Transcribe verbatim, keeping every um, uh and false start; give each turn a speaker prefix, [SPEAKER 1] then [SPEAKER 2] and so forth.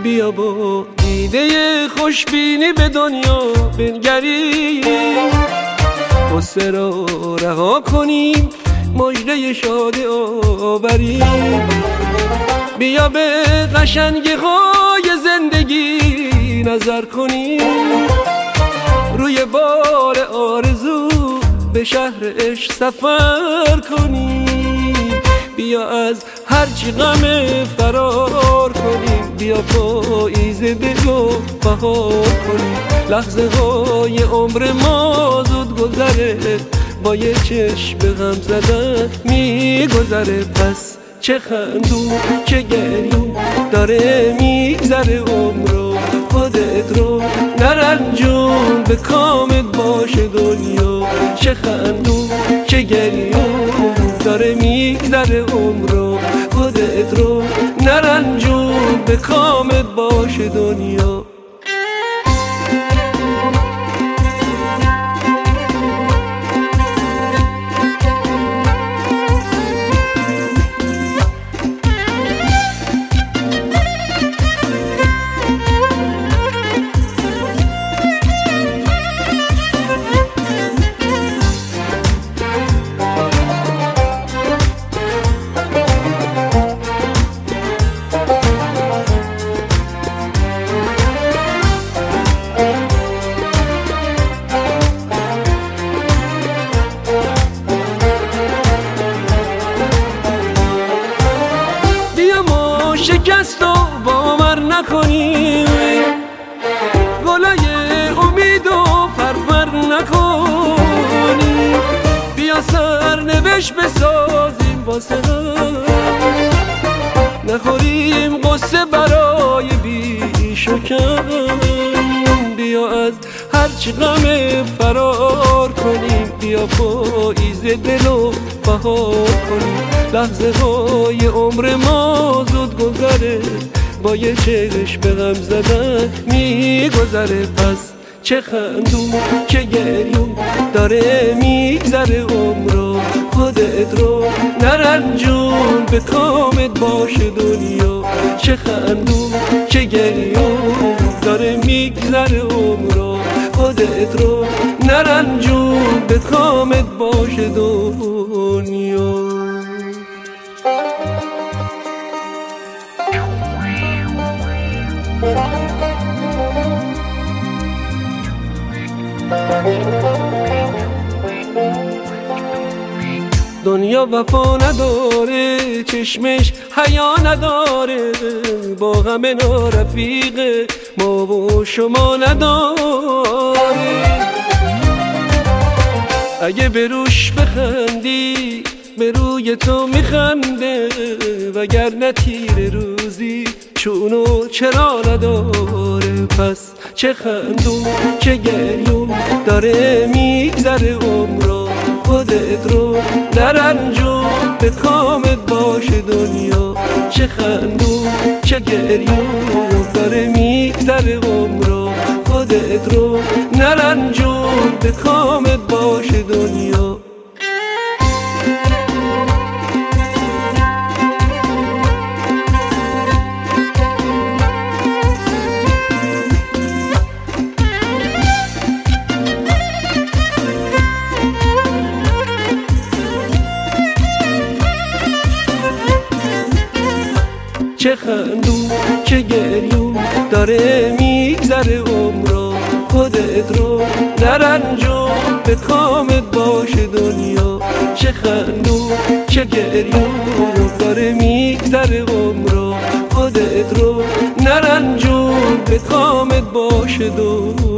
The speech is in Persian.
[SPEAKER 1] بیا با دیده خوشبینی به دنیا بنگریم، غصه را رها کنیم، مژده شاد آوریم. بیا به قشنگی های زندگی نظر کنیم، روی بار آرزو به شهر عشق سفر کنیم. بیا از هرچی غم فرار کنیم، بیا پاییز دل و بهار کنیم. لحظه های عمر ما زود گذره، با یه چشم به غم زدن میگذره. پس چه خندون چه گریون داره میگذره عمرو، خودت رو نرنجون به کامت باشه دنیا. چه خندون چه گریون داره میگذره عمرو، خودت رو نرنجون به کامت باشه دنیا. شکست و باور نکنیم، گلای امید و پرپر نکنیم. بیا سرنوشت بسازیم واسه هم، نخوریم قصه برای بیش و کم. بیا از هرچی غم فرار کنیم، بیا پاییز دل و بهار کنیم. لحظه های عمر ما زود گذره، با یه چشم به غم زدن میگذره. پس چه خندون چه گریون داره میگذره عمرو، خودت رو نرنجون به کامت باشه دنیا. چه خندون چه گریون داره میگذره عمرو، خودت رو نرنجون به کامت باشه دنیا. دنیا وفا نداره، چشمش حیا نداره، با غم نارفیق ما و شما نداره. اگه به روش بخندی به روی تو میخنده، وگرنه تیر روزی چونو چرا نداره. پس چه خندون چه گریون داره میگذره عمرو، خودت رو نرنجون به کامت باشه دنیا. چه خندون چه گریون داره میگذره عمرو، خودت رو نرنجون به کامت باشه دنیا. چه خندون چه گریون داره میگذره عمرو، خودت رو نرنجون به کامت باشه دنیا. چه خندون چه گریون داره میگذره عمرو، خودت رو نرنجون به کامت باشه دنیا.